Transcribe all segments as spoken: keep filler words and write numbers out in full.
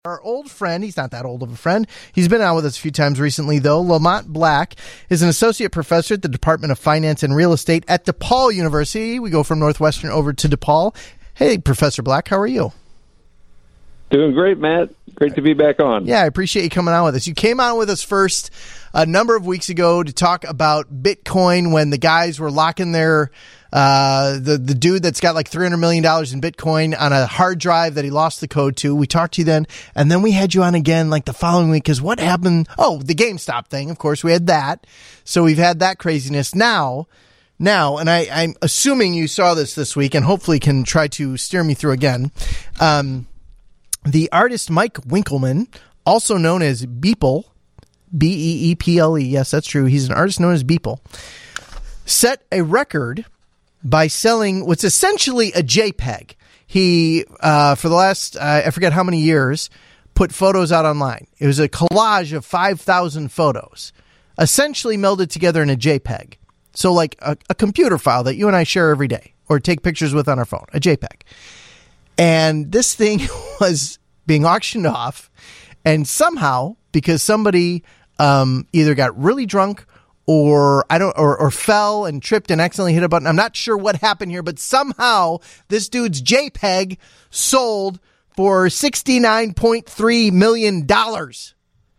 Our old friend, he's not that old of a friend. He's been on with us a few times recently, though. Lamont Black is an associate professor at the Department of Finance and Real Estate at DePaul University. We go from Northwestern over to DePaul. Hey, Professor Black, how are you? Doing great, Matt. Great to be back on. Yeah, I appreciate you coming on with us. You came on with us first a number of weeks ago to talk about Bitcoin when the guys were locking their uh, the the dude that's got like three hundred million dollars in Bitcoin on a hard drive that he lost the code to. We talked to you then, and then we had you on again like the following week because what happened? Oh, the GameStop thing. Of course, we had that. So we've had that craziness now. Now, and I, I'm assuming you saw this this week and hopefully can try to steer me through again. Um, the artist Mike Winkelmann, also known as Beeple, B E E P L E, yes, that's true. He's an artist known as Beeple, set a record by selling what's essentially a JPEG. He, uh, for the last, uh, I forget how many years, put photos out online. It was a collage of five thousand photos, essentially melded together in a JPEG. So like a, a computer file that you and I share every day or take pictures with on our phone, a JPEG. And this thing was being auctioned off, and somehow, because somebody um, either got really drunk or I don't, or, or fell and tripped and accidentally hit a button. I'm not sure what happened here, but somehow this dude's JPEG sold for sixty-nine point three million dollars.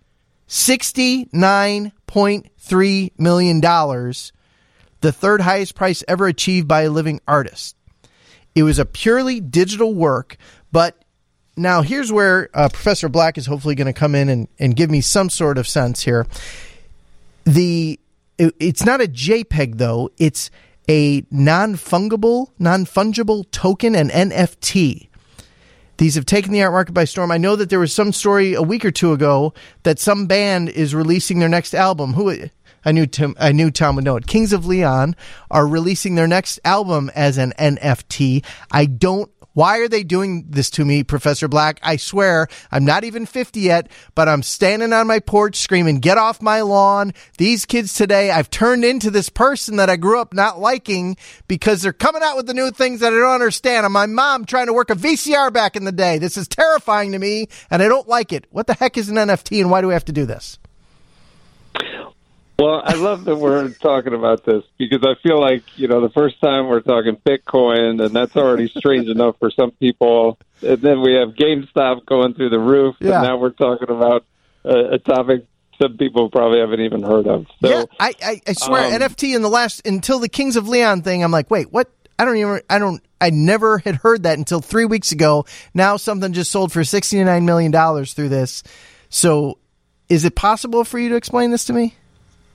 sixty-nine point three million dollars, the third highest price ever achieved by a living artist. It was a purely digital work, but now here's where uh, Professor Black is hopefully going to come in and, and give me some sort of sense here. The it, it's not a JPEG, though. It's a non-fungible, non-fungible token, an N F T. These have taken the art market by storm. I know that there was some story a week or two ago that some band is releasing their next album. Who I knew Tim, I knew Tom would know it. Kings of Leon are releasing their next album as an N F T. I don't. Why are they doing this to me, Professor Black? I swear, I'm not even fifty yet, but I'm standing on my porch screaming, get off my lawn. These kids today, I've turned into this person that I grew up not liking because they're coming out with the new things that I don't understand. I'm my mom trying to work a V C R back in the day. This is terrifying to me, and I don't like it. What the heck is an N F T, and why do we have to do this? Well, I love that we're talking about this because I feel like, you know, the first time we're talking Bitcoin, and that's already strange enough for some people. And then we have GameStop going through the roof, yeah. And now we're talking about a, a topic some people probably haven't even heard of. So, yeah, I, I, I swear, um, N F T in the last, until the Kings of Leon thing, I'm like, wait, what? I don't even, I don't, I never had heard that until three weeks ago. Now something just sold for sixty-nine million dollars through this. So is it possible for you to explain this to me?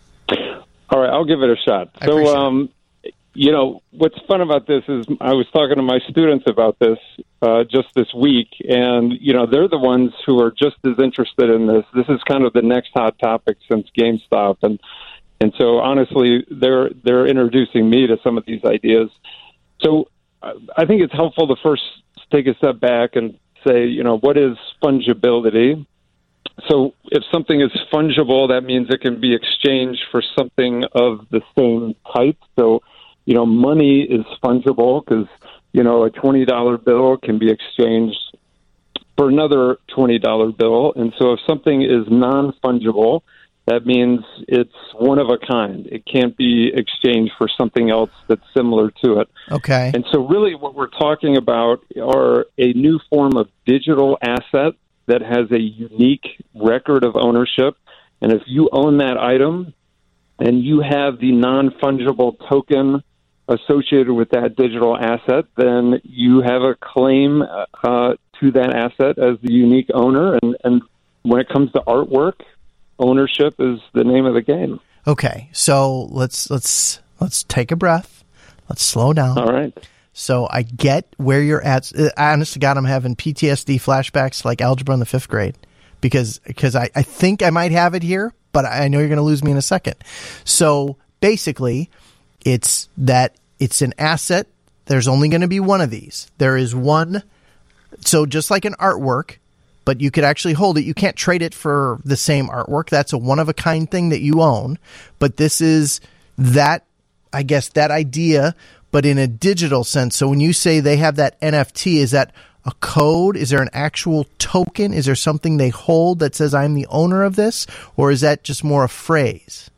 All right, I'll give it a shot. I so, um, you know, what's fun about this is I was talking to my students about this uh, just this week, and, you know, they're the ones who are just as interested in this. This is kind of the next hot topic since GameStop, and and so, honestly, they're they're introducing me to some of these ideas. So I think it's helpful to first take a step back and say, you know, what is fungibility? So if something is fungible, that means it can be exchanged for something of the same type. So, you know, money is fungible because, you know, a twenty dollar bill can be exchanged for another twenty dollar bill. And so if something is non-fungible, that means it's one of a kind. It can't be exchanged for something else that's similar to it. Okay. And so really what we're talking about are a new form of digital asset that has a unique record of ownership. And if you own that item and you have the non-fungible token associated with that digital asset, then you have a claim uh, to that asset as the unique owner. And, and when it comes to artwork, ownership is the name of the game. Okay, so let's let's let's take a breath. Let's slow down. All right. So I get where you're at. Honest to God, I'm having P T S D flashbacks like algebra in the fifth grade because because I, I think I might have it here, but I know you're going to lose me in a second. So basically, it's that it's an asset. There's only going to be one of these. There is one. So just like an artwork, but you could actually hold it. You can't trade it for the same artwork. That's a one-of-a-kind thing that you own. But this is that, I guess, that idea, but in a digital sense. So when you say they have that N F T, is that a code? Is there an actual token? Is there something they hold that says I'm the owner of this? Or is that just more a phrase?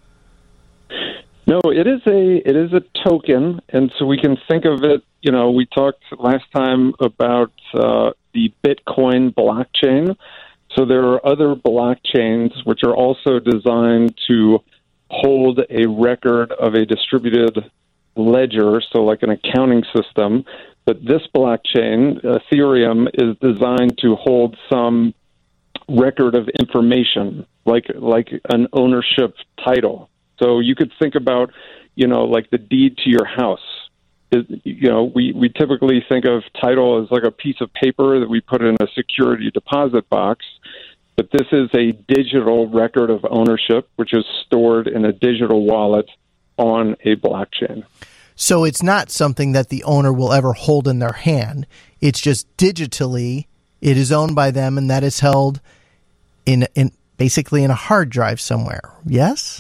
No, it is a it is a token, and so we can think of it. You know, we talked last time about uh, the Bitcoin blockchain. So there are other blockchains which are also designed to hold a record of a distributed ledger, so like an accounting system. But this blockchain, Ethereum, is designed to hold some record of information, like like an ownership title. So you could think about, you know, like the deed to your house. It, you know, we, we typically think of title as like a piece of paper that we put in a security deposit box. But this is a digital record of ownership, which is stored in a digital wallet on a blockchain. So it's not something that the owner will ever hold in their hand. It's just digitally, it is owned by them, and that is held in in basically in a hard drive somewhere. Yes?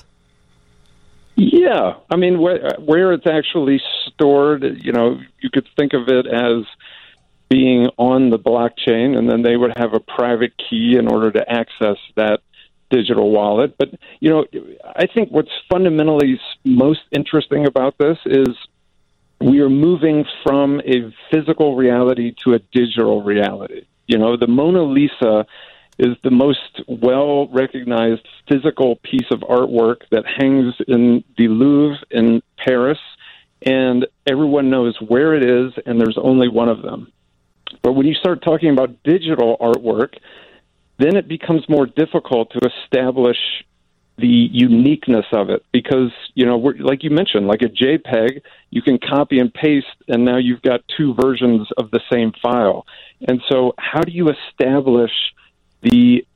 Yeah. I mean, where, where it's actually stored, you know, you could think of it as being on the blockchain, and then they would have a private key in order to access that digital wallet. But, you know, I think what's fundamentally most interesting about this is we are moving from a physical reality to a digital reality. You know, the Mona Lisa is the most well-recognized physical piece of artwork that hangs in the Louvre in Paris, and everyone knows where it is, and there's only one of them. But when you start talking about digital artwork, then it becomes more difficult to establish the uniqueness of it because, you know, we're, like you mentioned, like a JPEG, you can copy and paste, and now you've got two versions of the same file. And so how do you establish the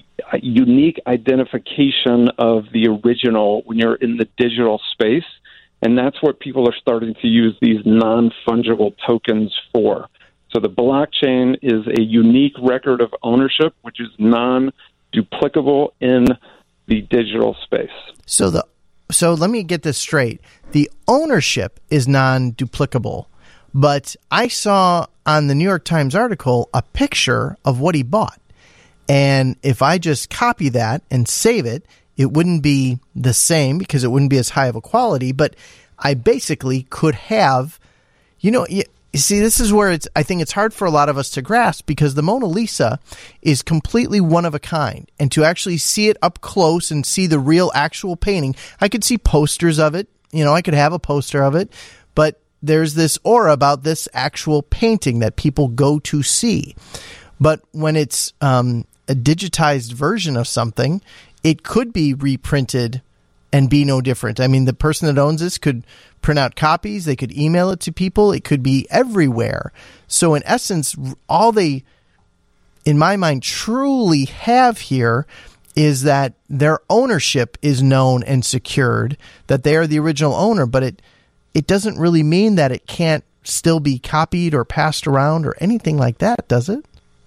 unique identification of the original when you're in the digital space? And that's what people are starting to use these non-fungible tokens for. So the blockchain is a unique record of ownership, which is non-duplicable in the digital space. So the so let me get this straight. The ownership is non-duplicable, but I saw on the New York Times article a picture of what he bought. And if I just copy that and save it, it wouldn't be the same because it wouldn't be as high of a quality, but I basically could have, you know, you see, this is where it's, I think it's hard for a lot of us to grasp because the Mona Lisa is completely one of a kind. And to actually see it up close and see the real actual painting, I could see posters of it. You know, I could have a poster of it. But there's this aura about this actual painting that people go to see. But when it's um, a digitized version of something, it could be reprinted and be no different. I mean, the person that owns this could print out copies. They could email it to people. It could be everywhere. So in essence, all they, in my mind, truly have here is that their ownership is known and secured, that they are the original owner, but it, it doesn't really mean that it can't still be copied or passed around or anything like that, does it?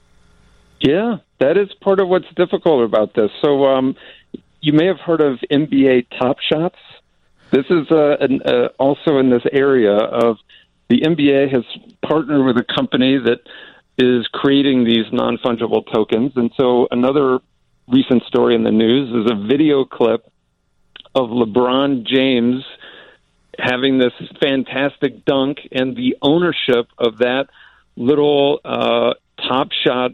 Yeah, that is part of what's difficult about this. So, um, you may have heard of N B A Top Shots. This is uh, an, uh, also in this area of the N B A has partnered with a company that is creating these non-fungible tokens. And so another recent story in the news is a video clip of LeBron James having this fantastic dunk, and the ownership of that little uh, Top Shot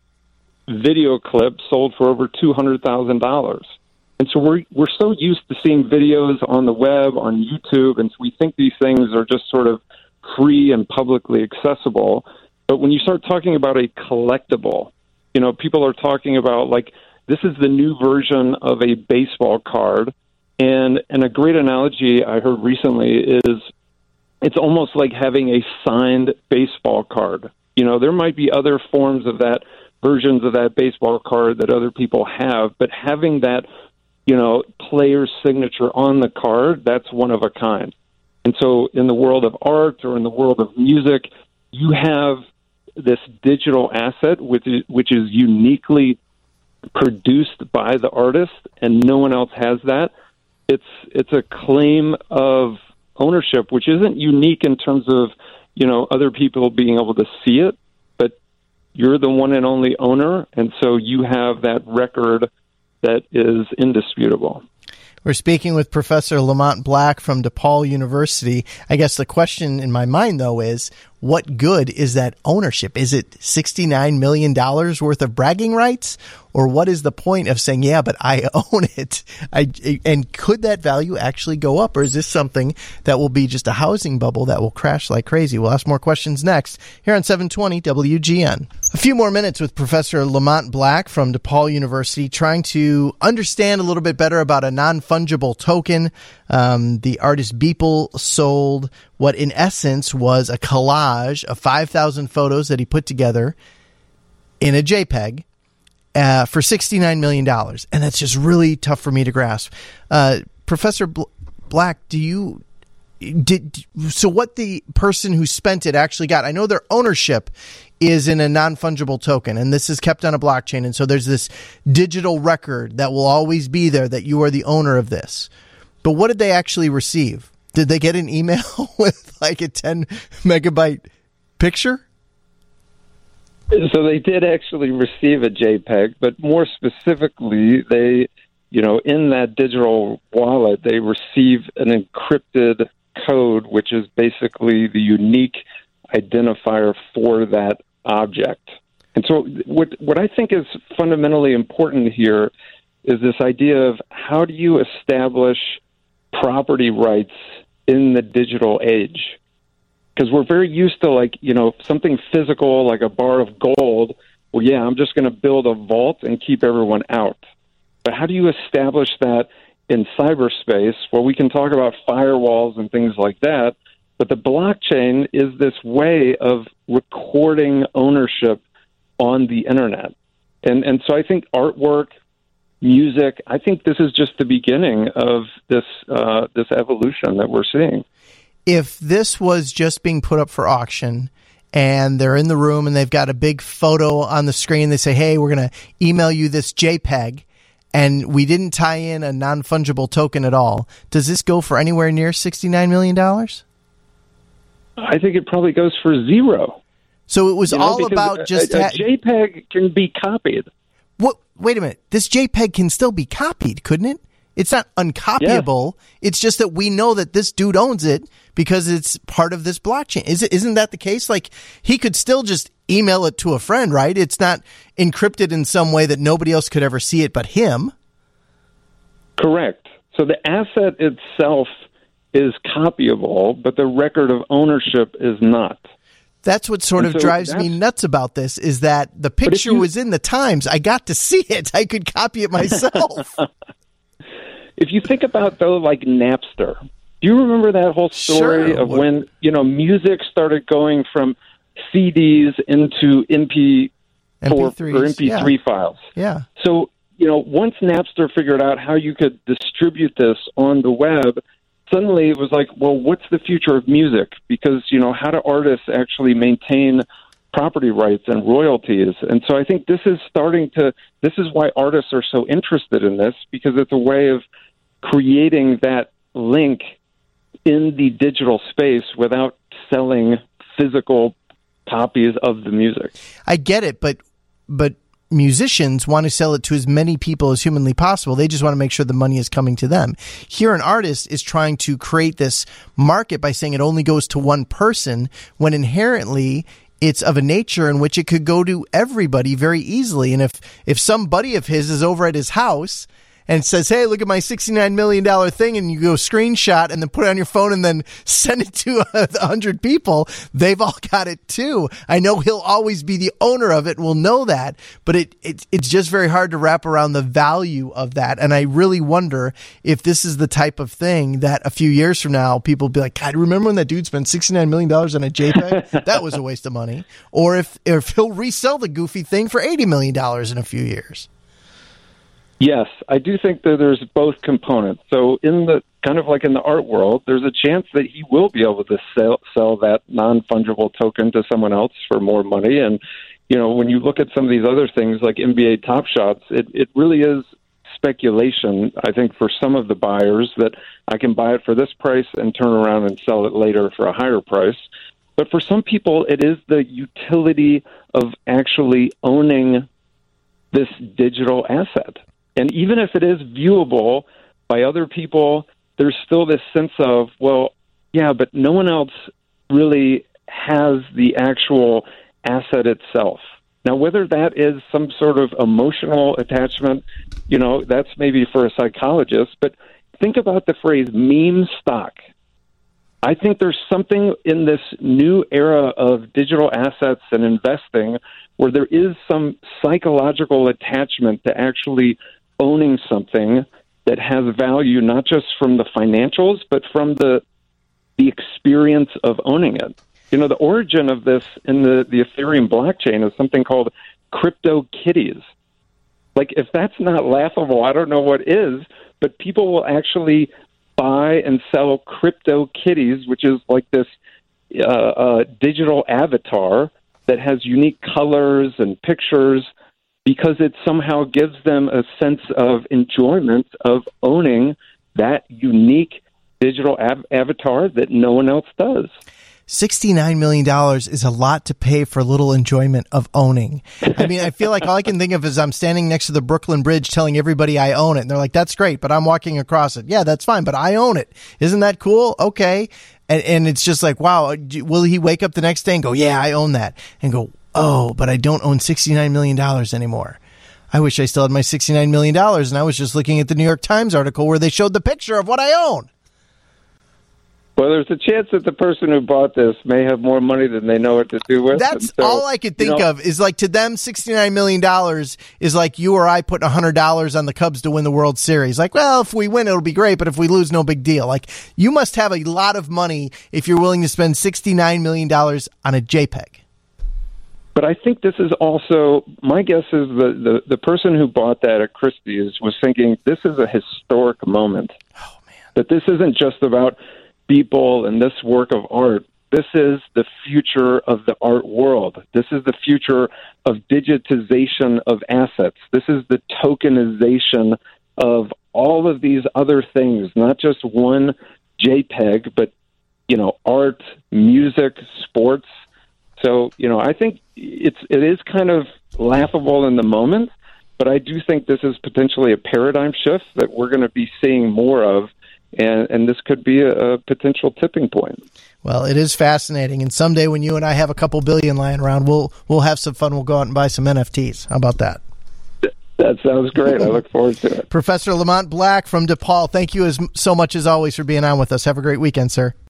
video clip sold for over two hundred thousand dollars. And so we're we're so used to seeing videos on the web, on YouTube, and so we think these things are just sort of free and publicly accessible. But when you start talking about a collectible, you know, people are talking about, like, this is the new version of a baseball card. And, and a great analogy I heard recently is it's almost like having a signed baseball card. You know, there might be other forms of that, versions of that baseball card that other people have, but having that, you know, player's signature on the card, that's one of a kind. And so in the world of art or in the world of music, you have this digital asset which is, which is uniquely produced by the artist, and no one else has that. It's it's a claim of ownership, which isn't unique in terms of, you know, other people being able to see it, but you're the one and only owner, and so you have that record that is indisputable. We're speaking with Professor Lamont Black from DePaul University. I guess the question in my mind, though, is what good is that ownership? Is it sixty-nine million dollars worth of bragging rights? Or what is the point of saying, yeah, but I own it? I, and could that value actually go up? Or is this something that will be just a housing bubble that will crash like crazy? We'll ask more questions next here on seven twenty W G N. A few more minutes with Professor Lamont Black from DePaul University, trying to understand a little bit better about a non-fungible token. Um, the artist Beeple sold what in essence was a collage of five thousand photos that he put together in a JPEG uh, for sixty-nine million dollars. And that's just really tough for me to grasp. Uh, Professor Bl- Black, do you... Did so what the person who spent it actually got? I know their ownership is in a non-fungible token, and this is kept on a blockchain. And so there's this digital record that will always be there that you are the owner of this. But what did they actually receive? Did they get an email with like a ten megabyte picture? So they did actually receive a JPEG, but more specifically, they, you know, in that digital wallet, they receive an encrypted code, which is basically the unique identifier for that object. And so what what I think is fundamentally important here is this idea of how do you establish property rights in the digital age? Because we're very used to, like, you know, something physical like a bar of gold. Well, yeah, I'm just going to build a vault and keep everyone out. But how do you establish that in cyberspace, where we can talk about firewalls and things like that, but the blockchain is this way of recording ownership on the internet. And and so I think artwork, music, I think this is just the beginning of this uh, this evolution that we're seeing. If this was just being put up for auction and they're in the room and they've got a big photo on the screen, they say, hey, we're going to email you this JPEG, and we didn't tie in a non-fungible token at all, does this go for anywhere near sixty-nine million dollars? I think it probably goes for zero. So it was you know, all about just... A, a ha- JPEG can be copied. What? Wait a minute. This JPEG can still be copied, couldn't it? It's not uncopyable. Yeah. It's just that we know that this dude owns it because it's part of this blockchain. Is it, isn't that the case? Like, he could still just email it to a friend, right? It's not encrypted in some way that nobody else could ever see it but him. Correct. So the asset itself is copyable, but the record of ownership is not. That's what sort and of so drives me nuts about this, is that the picture you, was in the Times. I got to see it. I could copy it myself. If you think about, though, like Napster, do you remember that whole story sure. of when, you know, music started going from C Ds into M P four M P threes, or M P three yeah. files? Yeah. So, you know, once Napster figured out how you could distribute this on the web, suddenly it was like, well, what's the future of music? Because, you know, how do artists actually maintain property rights and royalties? And so I think this is starting to, this is why artists are so interested in this, because it's a way of creating that link in the digital space without selling physical copies of the music. I get it, but but musicians want to sell it to as many people as humanly possible. They just want to make sure the money is coming to them. Here, an artist is trying to create this market by saying it only goes to one person, when inherently it's of a nature in which it could go to everybody very easily. And if, if some buddy of his is over at his house and says, hey, look at my sixty-nine million dollars thing, and you go screenshot and then put it on your phone and then send it to a hundred people, they've all got it too. I know he'll always be the owner of it, and we'll know that, but it, it it's just very hard to wrap around the value of that. And I really wonder if this is the type of thing that a few years from now, people will be like, God, remember when that dude spent sixty-nine million dollars on a JPEG? That was a waste of money. Or if, if he'll resell the goofy thing for eighty million dollars in a few years. Yes, I do think that there's both components. So in the kind of like in the art world, there's a chance that he will be able to sell, sell that non-fungible token to someone else for more money. And, you know, when you look at some of these other things like N B A Top Shots, it, it really is speculation, I think, for some of the buyers, that I can buy it for this price and turn around and sell it later for a higher price. But for some people, it is the utility of actually owning this digital asset. And even if it is viewable by other people, there's still this sense of, well, yeah, but no one else really has the actual asset itself. Now, whether that is some sort of emotional attachment, you know, that's maybe for a psychologist, but think about the phrase meme stock. I think there's something in this new era of digital assets and investing where there is some psychological attachment to actually owning something that has value, not just from the financials, but from the the experience of owning it. You know, the origin of this in the, the Ethereum blockchain is something called crypto kitties. Like, if that's not laughable, I don't know what is, but people will actually buy and sell crypto kitties, which is like this uh, uh, digital avatar that has unique colors and pictures, because it somehow gives them a sense of enjoyment of owning that unique digital av- avatar that no one else does. sixty-nine million dollars is a lot to pay for little enjoyment of owning. I mean, I feel like all I can think of is I'm standing next to the Brooklyn Bridge telling everybody I own it. And they're like, that's great, but I'm walking across it. Yeah, that's fine, but I own it. Isn't that cool? Okay. And, and it's just like, wow, will he wake up the next day and go, yeah, I own that? And go, oh, but I don't own sixty-nine million dollars anymore. I wish I still had my sixty-nine million dollars, and I was just looking at the New York Times article where they showed the picture of what I own. Well, there's a chance that the person who bought this may have more money than they know what to do with. That's so, all I could think you know, of is like, to them, sixty-nine million dollars is like you or I putting one hundred dollars on the Cubs to win the World Series. Like, well, if we win, it'll be great, but if we lose, no big deal. Like, you must have a lot of money if you're willing to spend sixty-nine million dollars on a JPEG. But I think this is also, my guess is the, the, the person who bought that at Christie's was thinking this is a historic moment. Oh, man. That this isn't just about people and this work of art. This is the future of the art world. This is the future of digitization of assets. This is the tokenization of all of these other things, not just one JPEG, but, you know, art, music, sports. So, you know, I think it's it is kind of laughable in the moment, but I do think this is potentially a paradigm shift that we're going to be seeing more of, and, and this could be a, a potential tipping point. Well, it is fascinating, and someday when you and I have a couple billion lying around, we'll we'll have some fun. We'll go out and buy some N F Ts. How about that? That sounds great. I look forward to it. Professor Lamont Black from DePaul, thank you as so much as always for being on with us. Have a great weekend, sir.